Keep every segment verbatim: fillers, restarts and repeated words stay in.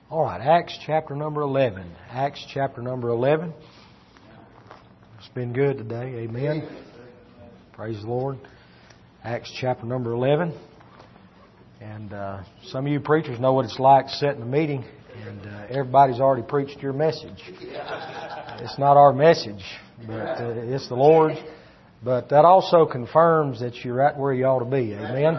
All right, Acts chapter number eleven. Acts chapter number eleven. It's been good today. Amen. Praise the Lord. Acts chapter number eleven. And uh, some of you preachers know what it's like sitting in a meeting and uh, everybody's already preached your message. It's not our message, but uh, it's the Lord's. But that also confirms that you're right where you ought to be. Amen.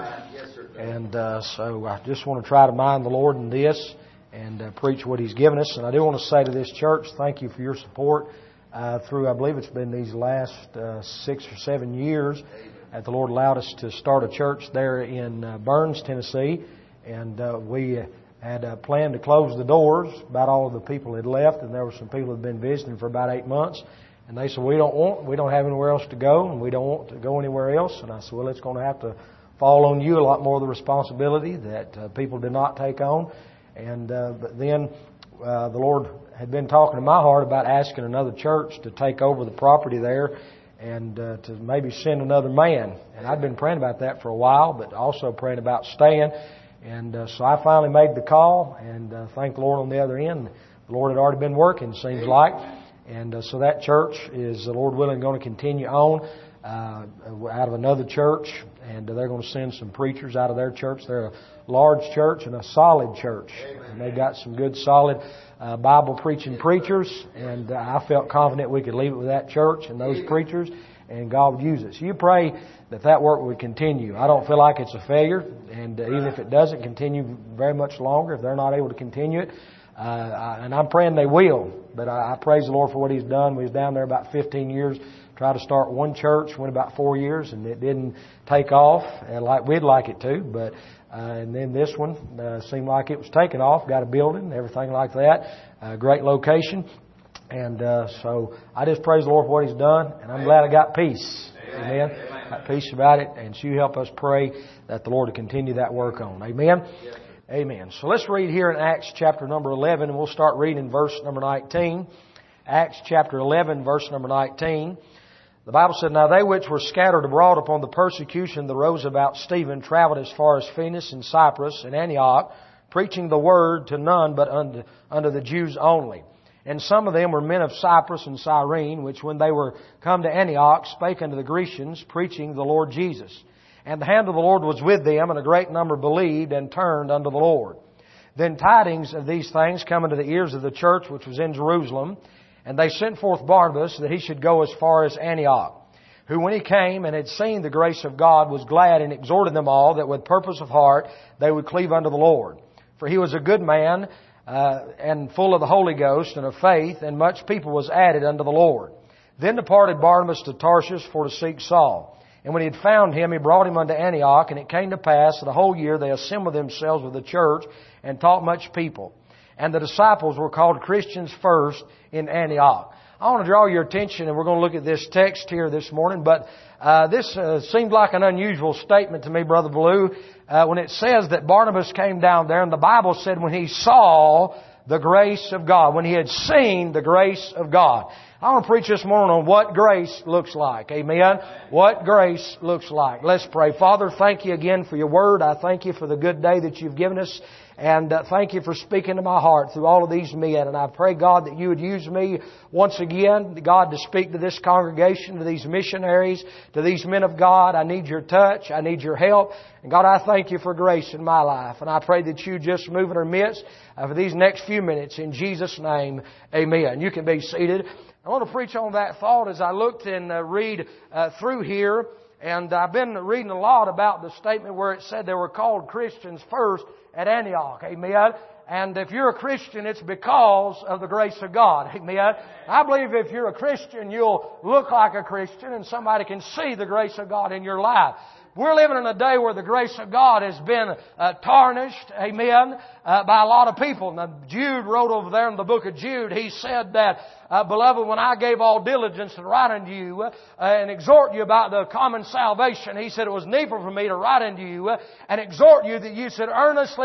And uh, so I just want to try to mind the Lord in this and uh, preach what He's given us. And I do want to say to this church, thank you for your support uh, through, I believe it's been these last uh, six or seven years that the Lord allowed us to start a church there in uh, Burns, Tennessee. And uh, we had uh, planned to close the doors. About all of the people had left, and there were some people who had been visiting for about eight months. And they said, we don't want, we don't have anywhere else to go, and we don't want to go anywhere else. And I said, well, it's going to have to fall on you a lot more of the responsibility that uh, people did not take on. And uh, but then uh, the Lord had been talking to my heart about asking another church to take over the property there and uh, to maybe send another man. And I'd been praying about that for a while, but also praying about staying. And uh, so I finally made the call, and uh, thank the Lord on the other end. The Lord had already been working, seems like. And uh, so that church is, the Lord willing, going to continue on uh, out of another church. And they're going to send some preachers out of their church. They're a large church and a solid church. And they've got some good, solid uh, Bible-preaching preachers. And uh, I felt confident we could leave it with that church and those preachers, and God would use it. So you pray that that work would continue. I don't feel like it's a failure. And uh, even if it doesn't continue very much longer, if they're not able to continue it, uh, I, and I'm praying they will. But I, I praise the Lord for what He's done. We was down there about fifteen years. Tried to start one church, went about four years, and it didn't take off uh, like we'd like it to. But uh, and then this one uh, seemed like it was taking off. Got a building, everything like that. Uh, great location, and uh, so I just praise the Lord for what He's done, and I'm glad I got peace. Amen. Amen. Got peace about it, and so you help us pray that the Lord will continue that work on. Amen. Yeah. Amen. So let's read here in Acts chapter number eleven, and we'll start reading verse number nineteen. Acts chapter eleven, verse number nineteen. The Bible said, Now they which were scattered abroad upon the persecution that rose about Stephen travelled as far as Phoenix and Cyprus and Antioch, preaching the word to none but unto, unto the Jews only. And some of them were men of Cyprus and Cyrene, which when they were come to Antioch spake unto the Grecians, preaching the Lord Jesus. And the hand of the Lord was with them, and a great number believed and turned unto the Lord. Then tidings of these things come into the ears of the church which was in Jerusalem, and they sent forth Barnabas that he should go as far as Antioch, who when he came and had seen the grace of God was glad and exhorted them all that with purpose of heart they would cleave unto the Lord. For he was a good man uh, and full of the Holy Ghost and of faith, and much people was added unto the Lord. Then departed Barnabas to Tarshish for to seek Saul. And when he had found him, he brought him unto Antioch, and it came to pass that a whole year they assembled themselves with the church and taught much people. And the disciples were called Christians first in Antioch. I want to draw your attention, and we're going to look at this text here this morning, but uh, this uh, seemed like an unusual statement to me, Brother Blue, uh, when it says that Barnabas came down there, and the Bible said when he saw the grace of God, when he had seen the grace of God. I want to preach this morning on what grace looks like. Amen. What grace looks like. Let's pray. Father, thank you again for your word. I thank you for the good day that you've given us. And uh, thank you for speaking to my heart through all of these men. And I pray, God, that you would use me once again, God, to speak to this congregation, to these missionaries, to these men of God. I need your touch. I need your help. And God, I thank you for grace in my life. And I pray that you just move in our midst uh, for these next few minutes. In Jesus' name, amen. You can be seated. I want to preach on that thought as I looked and uh, read uh, through here. And I've been reading a lot about the statement where it said they were called Christians first at Antioch. Amen. And if you're a Christian, it's because of the grace of God. Amen. I believe if you're a Christian, you'll look like a Christian and somebody can see the grace of God in your life. We're living in a day where the grace of God has been uh, tarnished, amen, uh, by a lot of people. Now, Jude wrote over there in the book of Jude, he said that, uh, Beloved, when I gave all diligence to write unto you uh, and exhort you about the common salvation, he said it was needful for me to write unto you uh, and exhort you that you should earnestly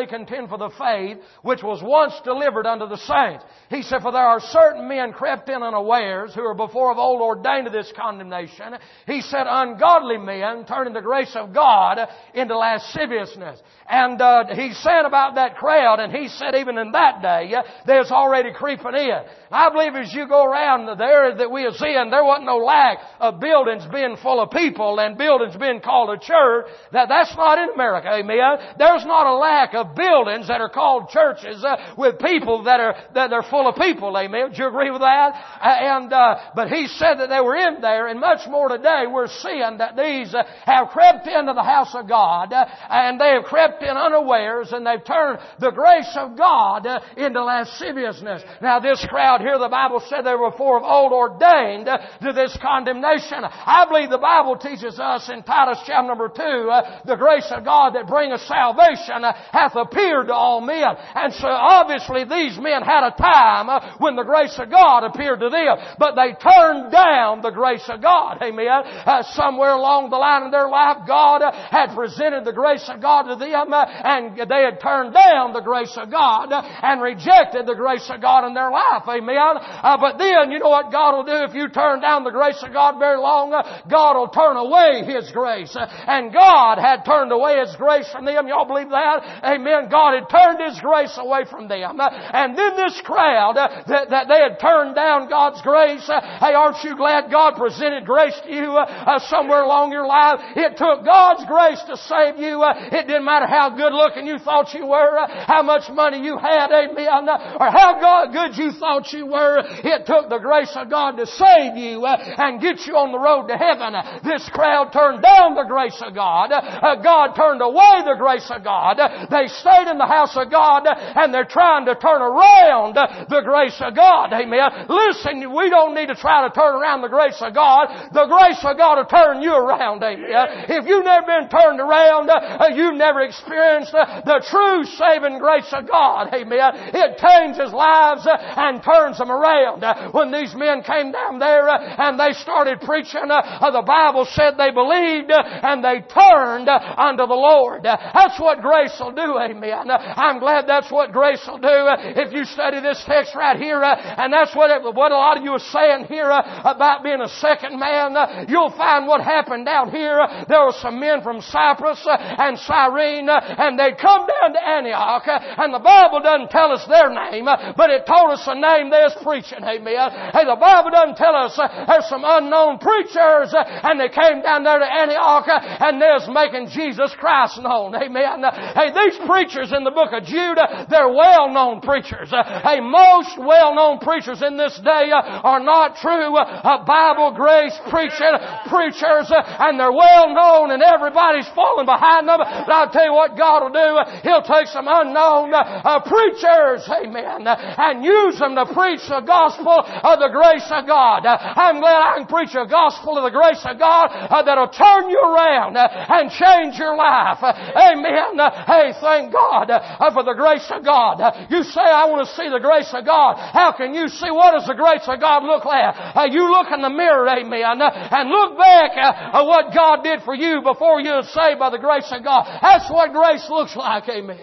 earnestly contend for the faith which was once delivered unto the saints. He said, for there are certain men crept in unawares, who were before of old ordained to this condemnation. He said, ungodly men turning the grace of God into lasciviousness. And uh, he said about that crowd, and he said even in that day, uh, there's already creeping in. I believe as you go around there that we are seeing, there wasn't no lack of buildings being full of people and buildings being called a church. That that's not in America, amen. There's not a lack of buildings that are called churches uh, with people that are that they're full of people, amen. Do you agree with that? Uh, and uh, but he said that they were in there, and much more today we're seeing that these uh, have crept into the house of God, uh, and they have crept in unawares, and they've turned the grace of God uh, into lasciviousness. Now this crowd here, the Bible said they were before of old ordained uh, to this condemnation. I believe the Bible teaches us in Titus chapter number two, uh, the grace of God that bringeth salvation uh, hath appeared to all men. And so obviously these men had a time uh, when the grace of God appeared to them, but they turned down the grace of God. Amen. Uh, somewhere along the line of their life, God uh, had presented the grace of God to them, uh, and they had turned down the grace of God uh, and rejected the grace of God in their life. Amen. Uh, but then, you know what God will do if you turn down the grace of God very long? Uh, God will turn away His grace. Uh, and God had turned away His grace from them. Y'all believe that? Amen. God had turned His grace away from them. Uh, and then this crowd, uh, that, that they had turned down God's grace. Uh, hey, aren't you glad God presented grace to you uh, uh, somewhere along your life? It took God's grace to save you. Uh, it didn't matter how good looking you thought you were, uh, how much money you had, amen, uh, or how God, good you thought you were. It took the grace of God to save you uh, and get you on the road to heaven. Uh, this crowd turned down the grace of God. Uh, God turned away the grace of God. Uh, they stayed in the house of God, uh, and they're trying to turn around uh, the grace of God. Amen. Listen, we don't need to try to turn around the grace of God. The grace of God will turn you around. Amen. If you've never been turned around, uh, you've never experienced uh, the true saving grace of God. Amen. It changes lives uh, and turns them around. Uh, when these men came down there uh, and they started preaching, uh, uh, the Bible said they believed uh, and they turned uh, unto the Lord. Uh, that's what grace will do. Amen. Uh, I'm glad that's what grace will do. Uh, if you study this text right here, uh, and that's what it, what a lot of you are saying here uh, about being a second man, uh, you'll find what happened down here. Uh, there were some men from Cyprus uh, and Cyrene, uh, and they'd come down to Antioch, uh, and the Bible doesn't tell us their name, uh, but it told us the name they was preaching. Amen. Hey, the Bible doesn't tell us uh, there's some unknown preachers, uh, and they came down there to Antioch, uh, and they was making Jesus Christ known. Amen. Uh, hey, these preachers in the book of Jude, uh, they're well-known preachers. Uh, hey, most well-known preachers in this day uh, are not true uh, Bible grace preaching preachers, uh, and they're well-known, and everybody's falling behind them. But I'll tell you what God will do. Uh, He'll take some unknown uh, uh, preachers, amen, uh, and use them to preach the gospel of the grace of God. Uh, I'm glad I can preach a gospel of the grace of God uh, that'll turn you around uh, and change your life. Uh, amen. Uh, hey, thank God uh, for the grace of God. Uh, you say, I want to see the grace of God. How can you see? What does the grace of God look like? Uh, you look in the mirror, amen, uh, and look back uh, at what God did for you before you were saved by the grace of God. That's what grace looks like, amen.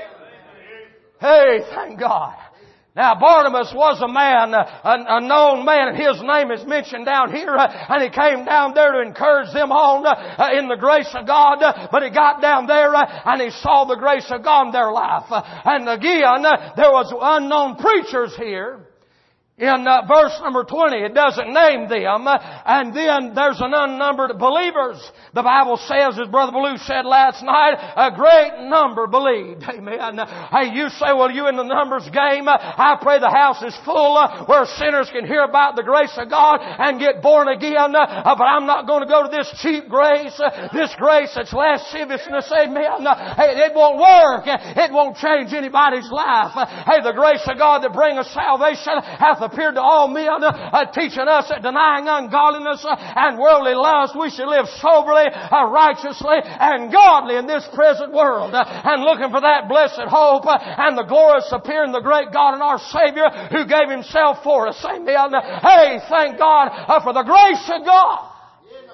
Hey, thank God. Now, Barnabas was a man, a, a known man, and his name is mentioned down here, uh, and he came down there to encourage them on uh, in the grace of God, uh, but he got down there uh, and he saw the grace of God in their life. Uh, and again, uh, there was unknown preachers here. In uh, verse number twenty, it doesn't name them. Uh, and then there's an unnumbered believers. The Bible says, as Brother Ballou said last night, a great number believed. Amen. Hey, you say, well, you in the numbers game? Uh, I pray the house is full uh, where sinners can hear about the grace of God and get born again. Uh, but I'm not going to go to this cheap grace, uh, this grace that's lasciviousness. Amen. Uh, hey, it won't work. It won't change anybody's life. Uh, hey, the grace of God that bringeth salvation hath appeared to all men, uh, teaching us that denying ungodliness uh, and worldly lust, we should live soberly, uh, righteously, and godly in this present world, uh, and looking for that blessed hope uh, and the glorious appearing the great God and our Savior who gave Himself for us. Amen. Hey, thank God uh, for the grace of God.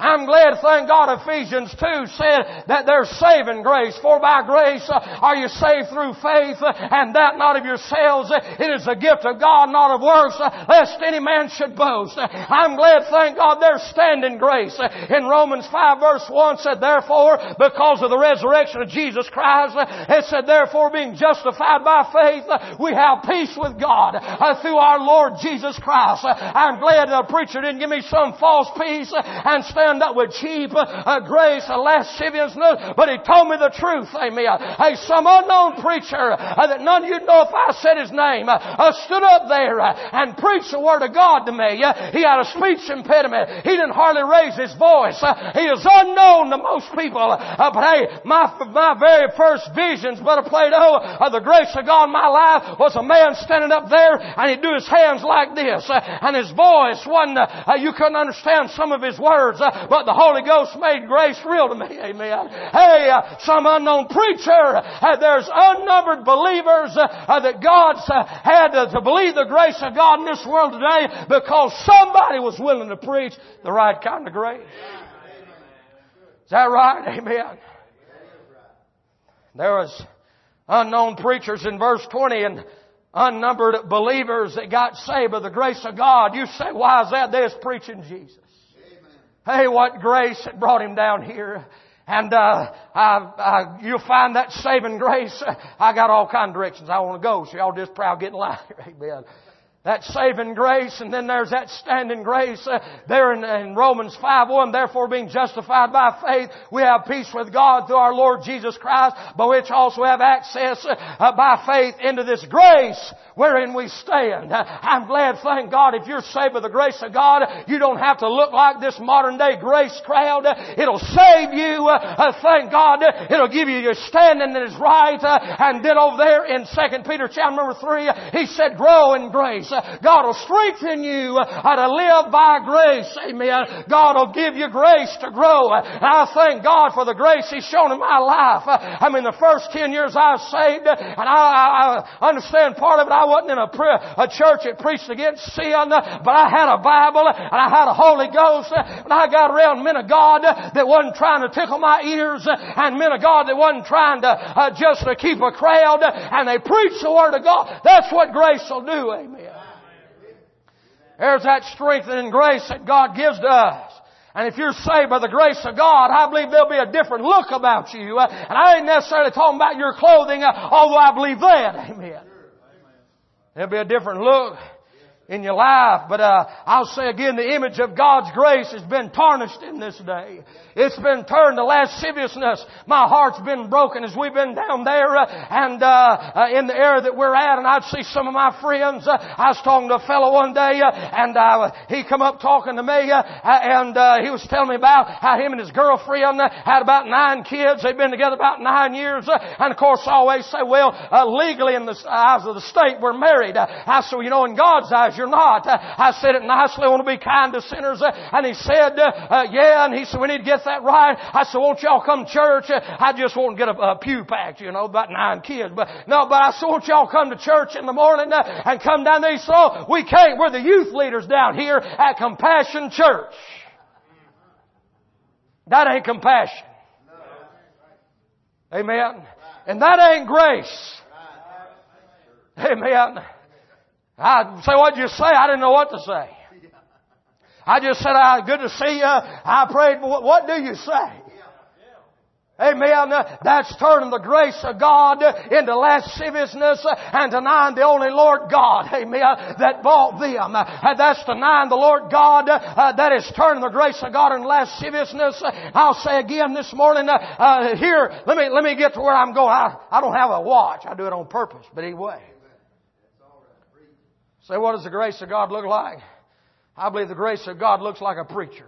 I'm glad, thank God, Ephesians two said that there's saving grace. For by grace are you saved through faith, and that not of yourselves. It is a gift of God, not of works, lest any man should boast. I'm glad, thank God, there's standing grace. In Romans five verse one said, therefore, because of the resurrection of Jesus Christ, it said, therefore, being justified by faith, we have peace with God through our Lord Jesus Christ. I'm glad the preacher didn't give me some false peace and stand up with cheap uh, grace and lasciviousness, but he told me the truth. Amen. Hey, some unknown preacher uh, that none of you know if I said his name uh, uh, stood up there uh, and preached the Word of God to me. Uh, he had a speech impediment. He didn't hardly raise his voice. Uh, he is unknown to most people. Uh, but hey, my my very first visions, Brother Plato, of the grace of God in my life was a man standing up there and he'd do his hands like this. Uh, and his voice wasn't, uh, you couldn't understand some of his words, uh, but the Holy Ghost made grace real to me. Amen. Hey, uh, some unknown preacher, uh, there's unnumbered believers uh, uh, that God's uh, had uh, to believe the grace of God in this world today because somebody was willing to preach the right kind of grace. Is that right? Amen. There was unknown preachers in verse twenty and unnumbered believers that got saved by the grace of God. You say, why is that? They're preaching Jesus. Hey, what grace that brought him down here. And uh, I, I, you'll find that saving grace. I got all kind of directions I want to go, so y'all just proud get in line. Amen. That saving grace, and then there's that standing grace uh, there in, in Romans five one. Therefore, being justified by faith, we have peace with God through our Lord Jesus Christ, by which also have access uh, by faith into this grace wherein we stand. Uh, I'm glad, thank God, if you're saved by the grace of God, you don't have to look like this modern day grace crowd. It'll save you. Uh, thank God. It'll give you your standing that is right. Uh, and then over there in Second Peter chapter number three, he said, grow in grace. God will strengthen you uh, to live by grace. Amen. God will give you grace to grow. And I thank God for the grace He's shown in my life. Uh, I mean, the first ten years I was saved, and I, I understand part of it, I wasn't in a, prayer, a church that preached against sin, but I had a Bible, and I had a Holy Ghost, and I got around men of God that wasn't trying to tickle my ears, and men of God that wasn't trying to uh, just to keep a crowd, and they preached the Word of God. That's what grace will do. Amen. There's that strengthening grace that God gives to us. And if you're saved by the grace of God, I believe there'll be a different look about you. And I ain't necessarily talking about your clothing, although I believe that. Amen. There'll be a different look in your life. But uh, I'll say again, the image of God's grace has been tarnished in this day. It's been turned to lasciviousness. My heart's been broken as we've been down there uh, and uh, uh, in the area that we're at. And I'd see some of my friends. Uh, I was talking to a fellow one day, uh, and uh, he come up talking to me, uh, and uh, he was telling me about how him and his girlfriend uh, had about nine kids. They'd been together about nine years. Uh, and of course, I always say, well, uh, legally in the eyes of the state, we're married. Uh, I said, well, you know, in God's eyes, you're not. Uh, I said it nicely. I want to be kind to sinners. Uh, and he said, uh, uh, yeah. And he said, we need to get that right. I said, won't y'all come to church? Uh, I just want to get a, a pew packed, you know, about nine kids. But no, but I said, won't y'all come to church in the morning uh, and come down there? He said, oh, we can't. We're the youth leaders down here at Compassion Church. That ain't compassion. Amen. And that ain't grace. Amen. I say, what'd you say? I didn't know what to say. I just said, ah, good to see you. I prayed. What, what do you say? Amen. That's turning the grace of God into lasciviousness and denying the only Lord God, amen, that bought them. That's denying the Lord God. Uh, that is turning the grace of God into lasciviousness. I'll say again this morning, uh, uh, here, let me, let me get to where I'm going. I, I don't have a watch. I do it on purpose. But anyway. Say, what does the grace of God look like? I believe the grace of God looks like a preacher.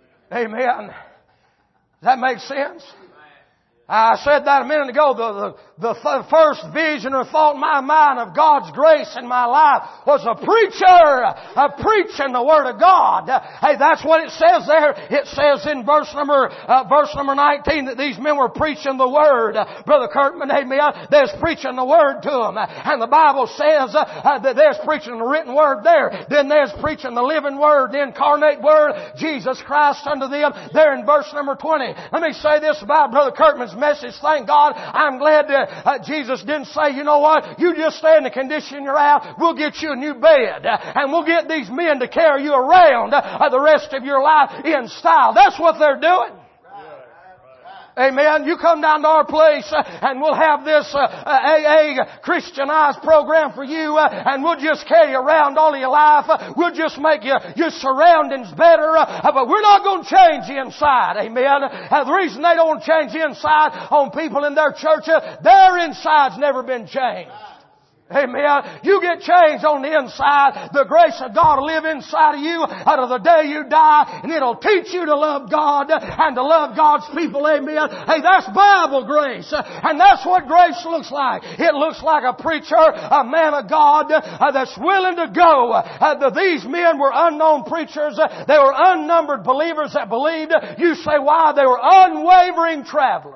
Amen. Does that make sense? I said that a minute ago. The, the, the th- first vision or thought in my mind of God's grace in my life was a preacher, a preaching the Word of God. Hey, that's what it says there. It says in verse number, uh, verse number nineteen that these men were preaching the Word. Uh, Brother Kirkman, amen, there's preaching the Word to them. And the Bible says uh, uh, that there's preaching the written Word there. Then there's preaching the living Word, the incarnate Word, Jesus Christ unto them. There in verse number twenty. Let me say this about Brother Kirkman's message. Thank God, I'm glad that uh, Jesus didn't say, you know what, you just stay in the condition you're out, we'll get you a new bed, uh, and we'll get these men to carry you around uh, the rest of your life in style. That's what they're doing. Amen. You come down to our place uh, and we'll have this uh, uh, A A Christianized program for you uh, and we'll just carry you around all of your life. Uh, we'll just make you, your surroundings better. Uh, but we're not going to change the inside. Amen. Uh, the reason they don't change the inside on people in their church, uh, their inside's never been changed. Amen. You get changed on the inside. The grace of God will live inside of you out of the day you die, and it'll teach you to love God and to love God's people. Amen. Hey, that's Bible grace. And that's what grace looks like. It looks like a preacher, a man of God uh, that's willing to go. Uh, these men were unknown preachers. Uh, they were unnumbered believers that believed. You say why? They were unwavering travelers.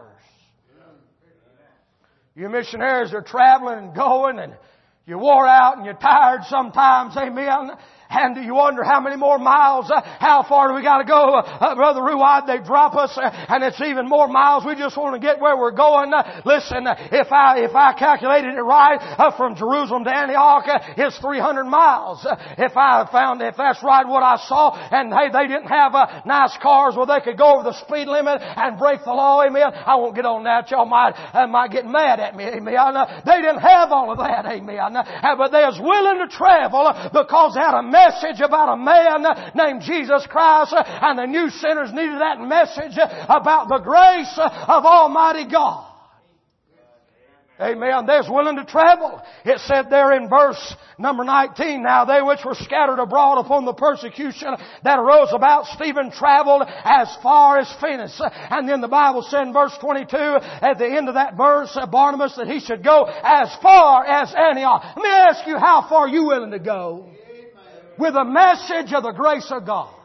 You missionaries are traveling and going and you're wore out and you're tired sometimes, amen. And you wonder how many more miles, uh, how far do we got to go? Uh, Brother Ruwad, they drop us uh, and it's even more miles. We just want to get where we're going. Uh, listen, uh, if I if I calculated it right, uh, from Jerusalem to Antioch, uh, it's three hundred miles. Uh, if I found, if that's right what I saw, and hey, they didn't have uh, nice cars where they could go over the speed limit and break the law, amen. I won't get on that. Y'all might, uh, might get mad at me, amen. Uh, they didn't have all of that, amen. Uh, but they was willing to travel uh, because they had a message message about a man named Jesus Christ, and the new sinners needed that message about the grace of Almighty God. Amen. They was willing to travel. It said there in verse number nineteen, now they which were scattered abroad upon the persecution that arose about Stephen traveled as far as Phoenix. And then the Bible said in verse twenty-two, at the end of that verse, Barnabas, that he should go as far as Antioch. Let me ask you, how far are you willing to go with a message of the grace of God?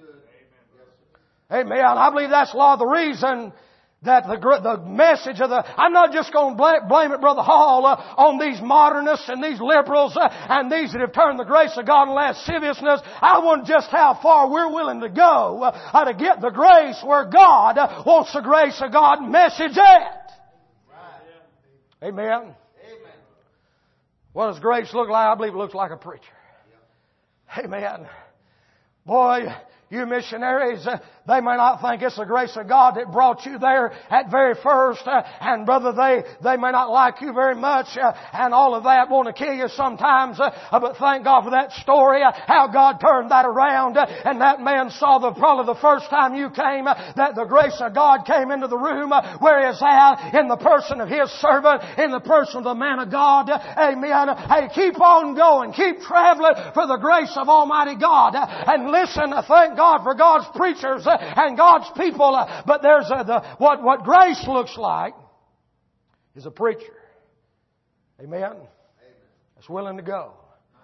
Amen. I believe that's a lot of the reason that the the message of the, I'm not just going to blame it, Brother Hall, uh, on these modernists and these liberals uh, and these that have turned the grace of God in lasciviousness. I wonder just how far we're willing to go uh, to get the grace where God uh, wants the grace of God message at. Right. Amen. Amen. What does grace look like? I believe it looks like a preacher. Amen. Boy, you missionaries, uh, they may not think it's the grace of God that brought you there at very first. Uh, and brother, they, they may not like you very much. Uh, and all of that want to kill you sometimes. Uh, but thank God for that story, uh, how God turned that around. Uh, and that man saw the, probably the first time you came, uh, that the grace of God came into the room, uh, where He's at, in the person of His servant, in the person of the man of God. Uh, amen. Hey, keep on going. Keep traveling for the grace of Almighty God. Uh, and listen, uh, thank God for God's preachers uh, and God's people. Uh, but there's uh, the, what, what grace looks like is a preacher. Amen. Amen. That's willing to go.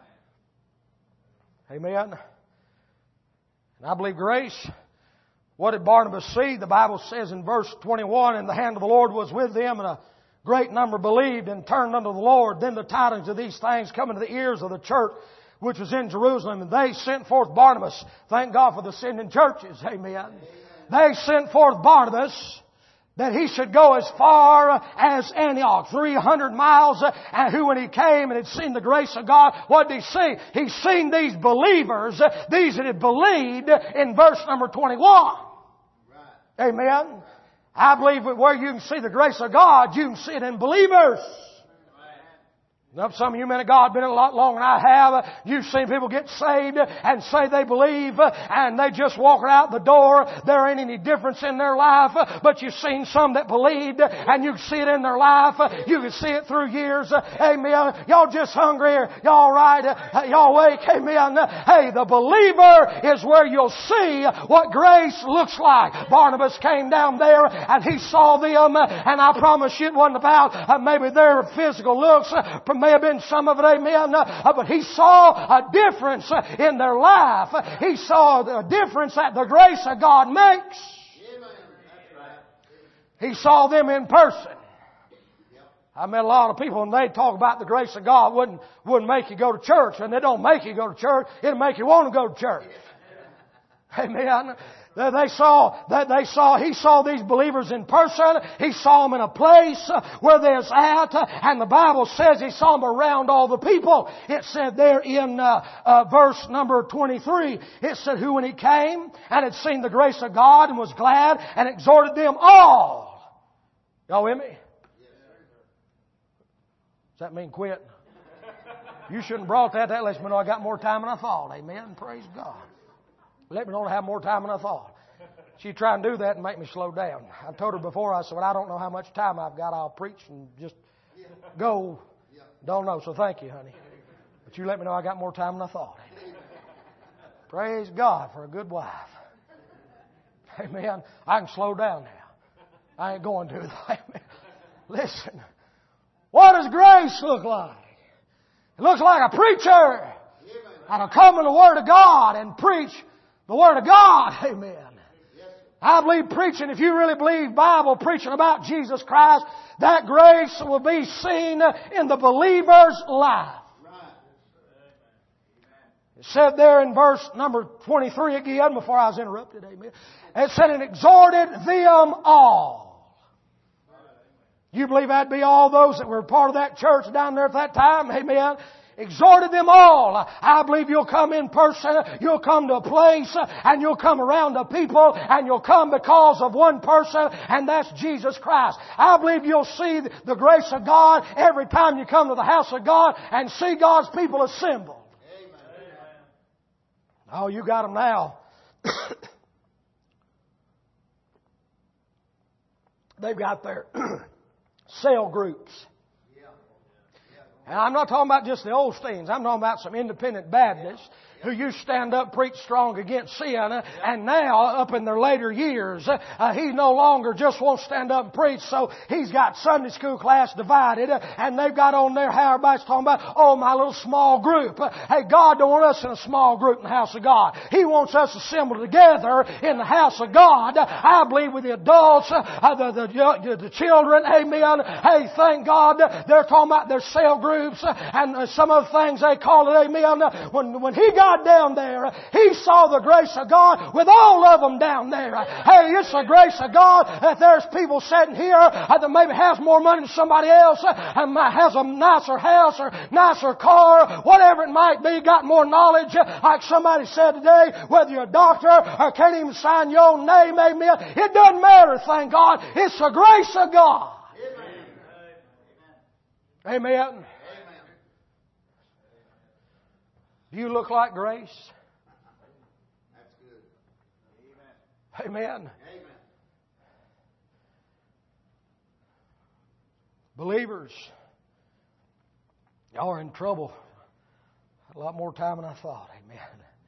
Amen. Amen. And I believe grace, what did Barnabas see? The Bible says in verse twenty-one, and the hand of the Lord was with them, and a great number believed and turned unto the Lord. Then the tidings of these things come into the ears of the church which was in Jerusalem, and they sent forth Barnabas. Thank God for the sending churches. Amen. Amen. They sent forth Barnabas that he should go as far as Antioch, three hundred miles, and who when he came and had seen the grace of God, what did he see? He seen these believers, these that had believed, in verse number twenty-one. Right. Amen. I believe that where you can see the grace of God, you can see it in believers. Now, some of you men of God have been in a lot longer than I have. You've seen people get saved and say they believe and they just walk out the door. There ain't any difference in their life. But you've seen some that believed and you can see it in their life. You can see it through years. Amen. Y'all just hungry? Y'all right? Y'all awake? Amen. Hey, the believer is where you'll see what grace looks like. Barnabas came down there and he saw them, and I promise you it wasn't about maybe their physical looks. May have been some of it, amen. Uh, but he saw a difference in their life. He saw the difference that the grace of God makes. He saw them in person. I met a lot of people and they talk about the grace of God wouldn't, wouldn't make you go to church. And they don't make you go to church. It'll make you want to go to church. Amen. They saw, they saw, he saw these believers in person. He saw them in a place where they're at. And the Bible says he saw them around all the people. It said there in uh, uh, verse number twenty-three, it said, who when he came and had seen the grace of God and was glad and exhorted them all. Y'all with me? Does that mean quit? You shouldn't have brought that. That lets me know I got more time than I thought. Amen. Praise God. Let me know I have more time than I thought. She'd try and do that and make me slow down. I told her before, I said, well, I don't know how much time I've got. I'll preach and just go. Don't know, so thank you, honey. But you let me know I got more time than I thought. Praise God for a good wife. Amen. I can slow down now. I ain't going to. Listen. What does grace look like? It looks like a preacher that'll come in the Word of God and preach the Word of God. Amen. I believe preaching, if you really believe Bible preaching about Jesus Christ, that grace will be seen in the believer's life. It said there in verse number twenty-three again, before I was interrupted, amen. It said, and exhorted them all. You believe that'd be all those that were part of that church down there at that time? Amen. Exhorted them all. I believe you'll come in person, you'll come to a place, and you'll come around the people, and you'll come because of one person, and that's Jesus Christ. I believe you'll see the grace of God every time you come to the house of God and see God's people assembled. Amen. Oh, you got them now. They've got their cell groups. And I'm not talking about just the Osteens. I'm talking about some independent Baptists who used to stand up, preach strong against sin, and now, up in their later years, uh, he no longer just won't stand up and preach, so he's got Sunday school class divided, and they've got on there how everybody's talking about, oh, my little small group. Hey, God don't want us in a small group in the house of God. He wants us assembled together in the house of God. I believe with the adults, uh, the, the, the children, amen. Hey, thank God, they're talking about their cell groups, and some of the things they call it, amen. When, when he got down there, he saw the grace of God with all of them down there. Hey, it's the grace of God that there's people sitting here that maybe has more money than somebody else, and has a nicer house or nicer car, whatever it might be, got more knowledge. Like somebody said today, whether you're a doctor or can't even sign your own name, amen, it doesn't matter, thank God. It's the grace of God. Amen. Amen. Do you look like grace? That's good. Amen. Amen. Believers, y'all are in trouble. A lot more time than I thought. Amen.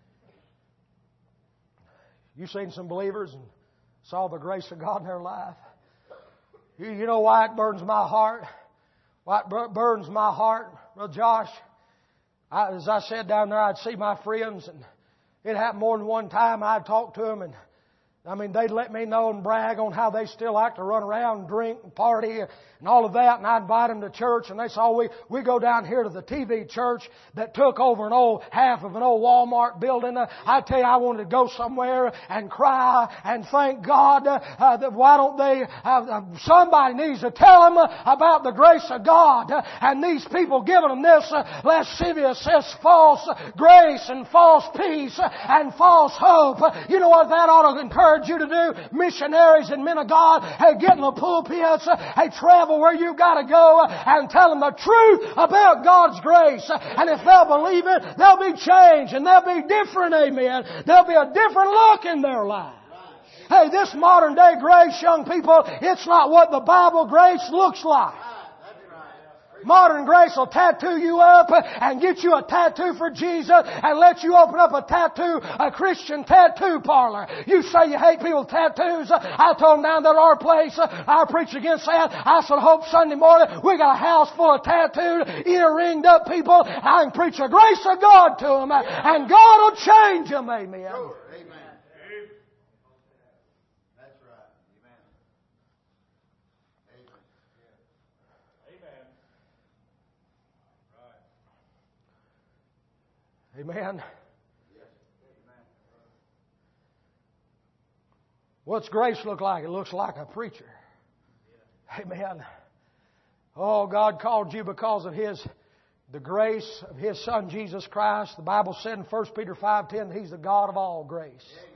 You seen some believers and saw the grace of God in their life? You, you know why it burdens my heart? Why it burdens my heart, Brother Josh? I, as I said down there, I'd see my friends, and it happened more than one time. I'd talk to them, and I mean, they'd let me know and brag on how they still like to run around and drink and party and all of that. And I'd invite them to church, and they said, oh, we, we go down here to the T V church that took over an old, half of an old Walmart building. Uh, I tell you, I wanted to go somewhere and cry and thank God. Uh, uh, that why don't they, uh, uh, somebody needs to tell them uh, about the grace of God. Uh, and these people giving them this uh, lascivious, this false grace and false peace uh, and false hope. Uh, you know what? That ought to encourage encourage you to do. Missionaries and men of God, hey, get in the pulpits, hey, travel where you've got to go and tell them the truth about God's grace. And if they'll believe it, they'll be changed and they'll be different, amen. There'll be a different look in their life. Hey, this modern day grace, young people, it's not what the Bible grace looks like. Modern grace will tattoo you up and get you a tattoo for Jesus and let you open up a tattoo, a Christian tattoo parlor. You say you hate people with tattoos. I told them down at our place, I preached against that. I said, hope Sunday morning we got a house full of tattooed, ear-ringed up people. I can preach the grace of God to them and God will change them. Amen. Sure. Amen. That's right. Amen. Amen. Amen. What's grace look like? It looks like a preacher. Amen. Oh, God called you because of His, the grace of His Son Jesus Christ. The Bible said in First Peter five ten, He's the God of all grace.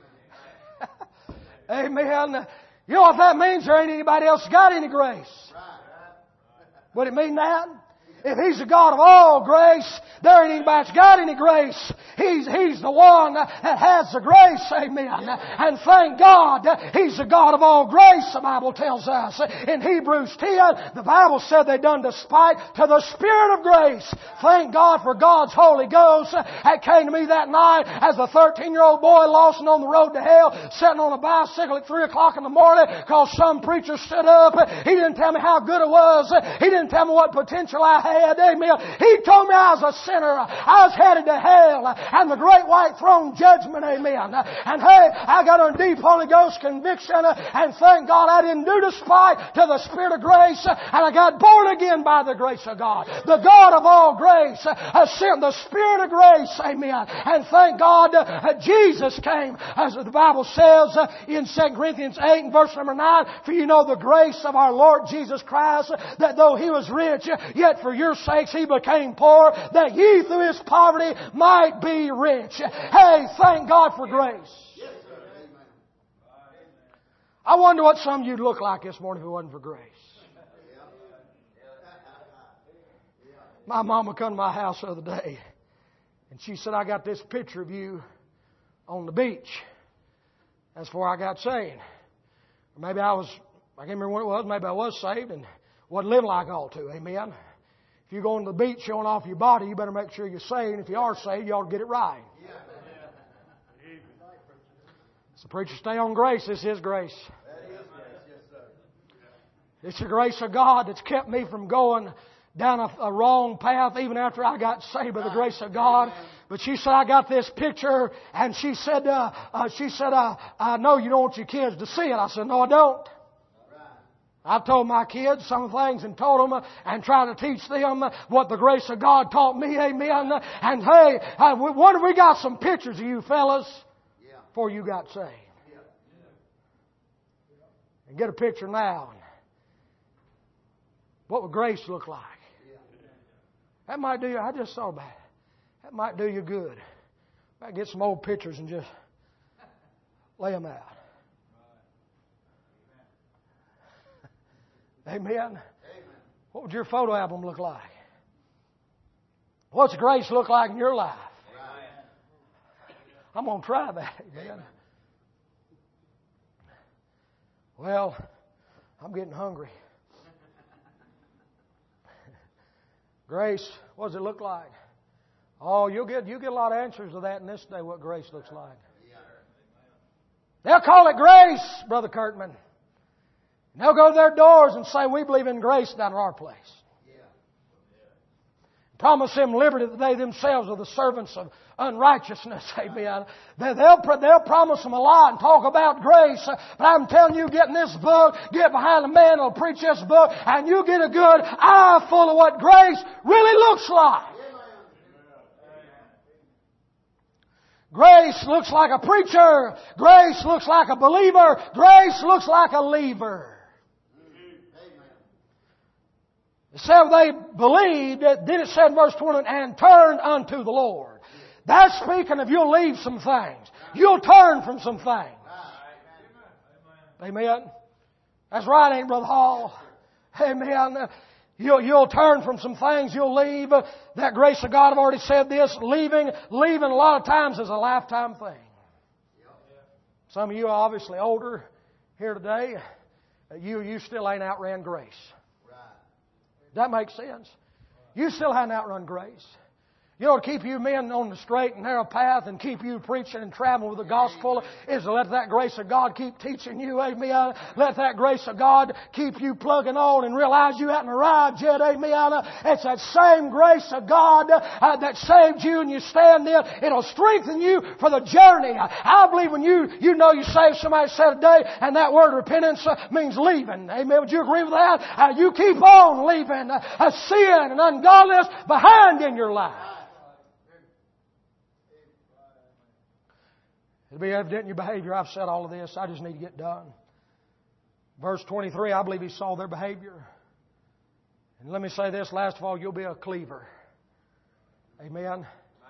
Amen. You know what that means? There ain't anybody else got any grace. Would it mean that? If He's the God of all grace, there ain't anybody that's got any grace. He's, He's the one that has the grace. Amen. And thank God He's the God of all grace, the Bible tells us. In Hebrews ten, the Bible said they done despite to the Spirit of grace. Thank God for God's Holy Ghost that came to me that night as a thirteen-year-old boy lost and on the road to hell, sitting on a bicycle at three o'clock in the morning because some preacher stood up. He didn't tell me how good it was. He didn't tell me what potential I had. Amen. He told me I was a sinner. I was headed to hell and the great white throne judgment. Amen. And hey, I got a deep Holy Ghost conviction and thank God I didn't do despite to the Spirit of grace and I got born again by the grace of God. The God of all grace has sent the Spirit of grace. Amen. And thank God that Jesus came, as the Bible says in Second Corinthians eight and verse number nine, for you know the grace of our Lord Jesus Christ, that though He was rich, yet for your sakes He became poor, that ye through His poverty might be rich. Hey, thank God for grace. I wonder what some of you'd look like this morning if it wasn't for grace. My mama come to my house the other day and she said, I got this picture of you on the beach. That's before I got saved. Or maybe I was, I can't remember when it was, maybe I was saved and wasn't living like I ought to. Amen. If you're going to the beach showing off your body, you better make sure you're saved. And if you are saved, you ought to get it right. So preacher, stay on grace. This is grace. It's the grace of God that's kept me from going down a, a wrong path even after I got saved by the grace of God. But she said, I got this picture, and she said, uh, uh, she said, uh, I know you don't want your kids to see it. I said, no, I don't. I've told my kids some things and told them and tried to teach them what the grace of God taught me. Amen. And hey, I wonder we got some pictures of you fellas before you got saved. And get a picture now. What would grace look like? That might do you, I just thought about it. That might do you good. Might get some old pictures and just lay them out. Amen. Amen. What would your photo album look like? What's grace look like in your life? Right. I'm going to try that. Amen. Well, I'm getting hungry. Grace, what does it look like? Oh, you'll get you get a lot of answers to that in this day, what grace looks like. They'll call it grace, Brother Kirkman. And they'll go to their doors and say, we believe in grace down at our place. Yeah. Promise them liberty that they themselves are the servants of unrighteousness. Amen. They'll, they'll promise them a lot and talk about grace. But I'm telling you, get in this book, get behind a man who'll preach this book, and you get a good eye full of what grace really looks like. Grace looks like a preacher. Grace looks like a believer. Grace looks like a leaver. It said they believed, then it said in verse twenty, and turned unto the Lord. That's speaking of you'll leave some things. You'll turn from some things. Amen. That's right, ain't it, Brother Hall? Amen. You'll, you'll turn from some things. You'll leave. That grace of God, I've already said this. Leaving, leaving a lot of times is a lifetime thing. Some of you are obviously older here today. You, you still ain't outran grace. That makes sense. You still haven't outrun grace. You know, to keep you men on the straight and narrow path and keep you preaching and traveling with the gospel is to let that grace of God keep teaching you, amen. Let that grace of God keep you plugging on and realize you haven't arrived yet, amen. It's that same grace of God uh, that saved you and you stand there. It'll strengthen you for the journey. I believe when you, you know you saved, somebody said today, and that word repentance uh, means leaving. Amen. Would you agree with that? Uh, you keep on leaving uh, sin and ungodliness behind in your life. It'll be evident in your behavior. I've said all of this. I just need to get done. Verse twenty-three, I believe he saw their behavior. And let me say this, last of all, you'll be a cleaver. Amen.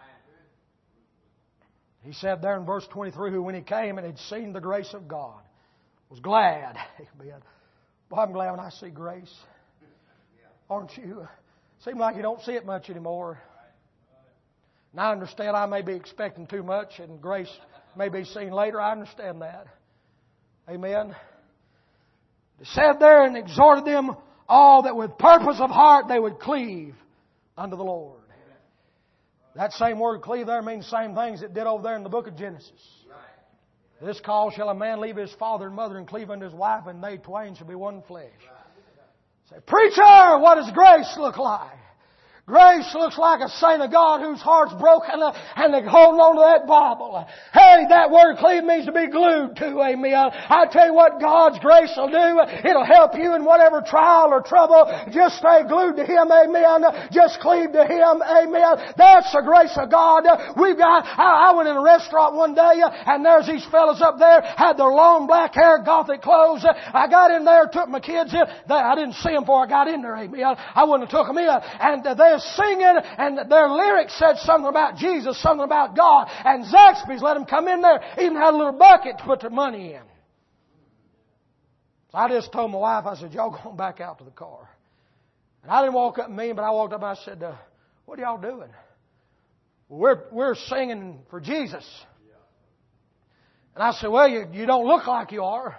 He said there in verse twenty-three, who when he came and had seen the grace of God, was glad. Amen. Boy, I'm glad when I see grace. Aren't you? Seems like you don't see it much anymore. And I understand I may be expecting too much and grace may be seen later. I understand that. Amen. He said there and exhorted them all that with purpose of heart they would cleave unto the Lord. That same word cleave there means the same things it did over there in the book of Genesis. This cause shall a man leave his father and mother and cleave unto his wife, and they twain shall be one flesh. Say, preacher, what does grace look like? Grace looks like a saint of God whose heart's broken and they're holding on to that Bible. Hey, that word cleave means to be glued to, amen. I tell you what God's grace will do. It'll help you in whatever trial or trouble. Just stay glued to Him, amen. Just cleave to Him, amen. That's the grace of God. We've got, I, I went in a restaurant one day and there's these fellas up there, had their long black hair, gothic clothes. I got in there, took my kids in. They, I didn't see them before I got in there, amen. I wouldn't have took them in. And they singing, and their lyrics said something about Jesus, something about God. And Zaxby's let them come in there, even had a little bucket to put their money in. So I just told my wife, I said, y'all go back out to the car. And I didn't walk up and mean, but I walked up and I said, uh, what are y'all doing? Well, we're, we're singing for Jesus. And I said, well, you, you don't look like you are.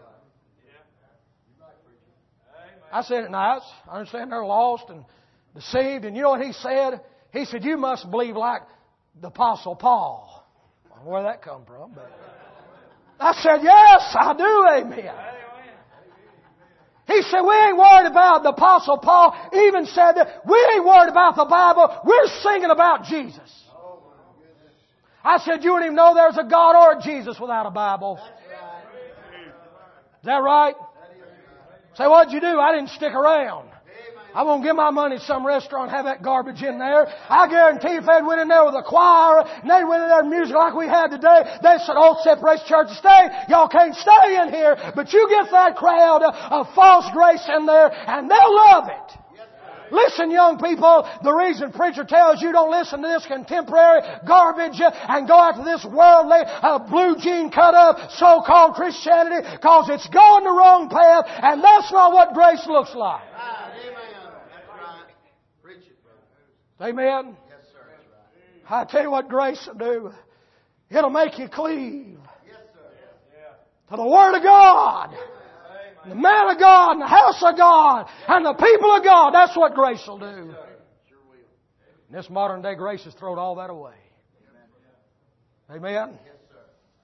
I said it nice. I understand they're lost and deceived. And you know what he said? He said, you must believe like the Apostle Paul. I don't know where that come from, but I said, yes, I do, amen. He said, we ain't worried about the Apostle Paul. Even said that we ain't worried about the Bible. We're singing about Jesus. I said, you don't even know there's a God or a Jesus without a Bible. Is that right? Say, what'd you do? I didn't stick around. I won't give my money to some restaurant and have that garbage in there. I guarantee if they'd went in there with a choir and they went in there with music like we had today, they said, oh, Separation Church stay. Y'all can't stay in here. But you get that crowd of false grace in there and they'll love it. Listen, young people, the reason preacher tells you don't listen to this contemporary garbage and go after this worldly, uh, blue jean cut up so-called Christianity, because it's going the wrong path and that's not what grace looks like. Amen? Yes, sir. I tell you what grace will do. It'll make you cleave yes, sir. To the Word of God, and the man of God, and the house of God, and the people of God. That's what grace will do. And this modern day grace has thrown all that away. Amen? Yes, sir.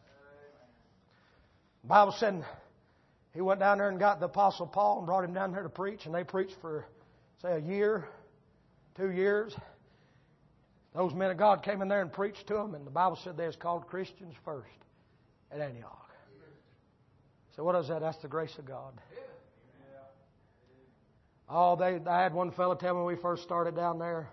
The Bible said he went down there and got the Apostle Paul and brought him down there to preach, and they preached for, say, a year. Two years. Those men of God came in there and preached to them, and the Bible said they was called Christians first at Antioch. So what is that? That's the grace of God. Oh, they, I had one fellow tell me when we first started down there,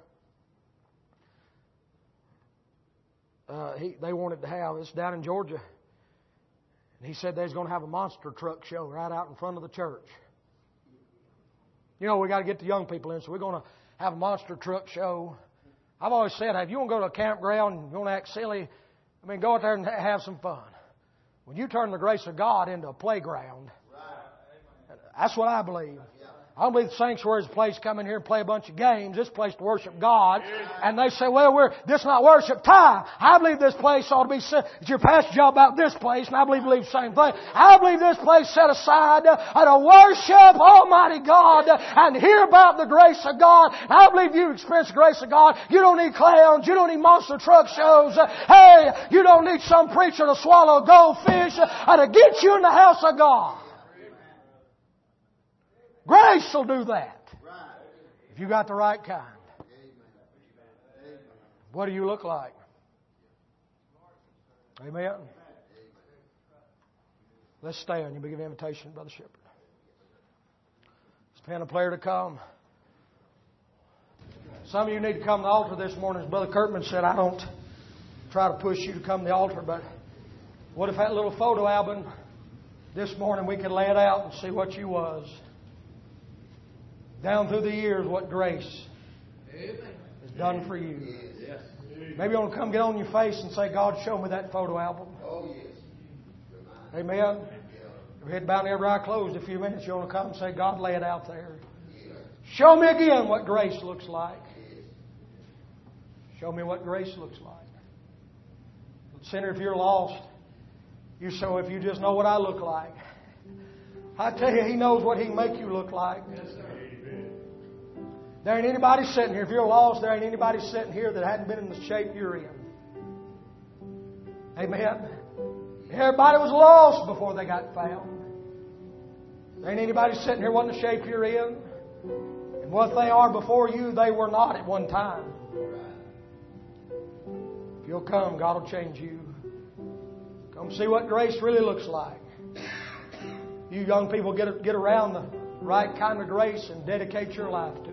uh, he, they wanted to have, it's down in Georgia, and he said they was going to have a monster truck show right out in front of the church. You know, we got to get the young people in, so we're going to have a monster truck show. I've always said, if you want to go to a campground and you want to act silly, I mean, go out there and have some fun. When you turn the grace of God into a playground, that's what I believe. I don't believe the sanctuary is a place to come in here and play a bunch of games. This place to worship God. And they say, well, we're this is not worship time. I believe this place ought to be set. It's your pastor's job about this place, and I believe believe the same thing. I believe this place set aside to worship Almighty God and hear about the grace of God. I believe you experience the grace of God. You don't need clowns. You don't need monster truck shows. Hey, you don't need some preacher to swallow goldfish to get you in the house of God. Grace will do that. If you got the right kind. What do you look like? Amen. Let's stand. You give an invitation, Brother Shepherd. It's pen a player to come. Some of you need to come to the altar this morning. As Brother Kirkman said, I don't try to push you to come to the altar, but what if that little photo album this morning we could lay it out and see what you was? Down through the years, what grace has done for you. Maybe you want to come get on your face and say, God, show me that photo album. Amen. Every head bowed and every eye closed. A few minutes, you want to come and say, God, lay it out there. Show me again what grace looks like. Show me what grace looks like. Sinner, if you're lost, you so if you just know what I look like. I tell you, He knows what He can make you look like. There ain't anybody sitting here. If you're lost, there ain't anybody sitting here that hadn't been in the shape you're in. Amen. Everybody was lost before they got found. There ain't anybody sitting here wasn't the shape you're in. And what they are before you, they were not at one time. If you'll come, God will change you. Come see what grace really looks like. You young people, get get around the right kind of grace and dedicate your life to it.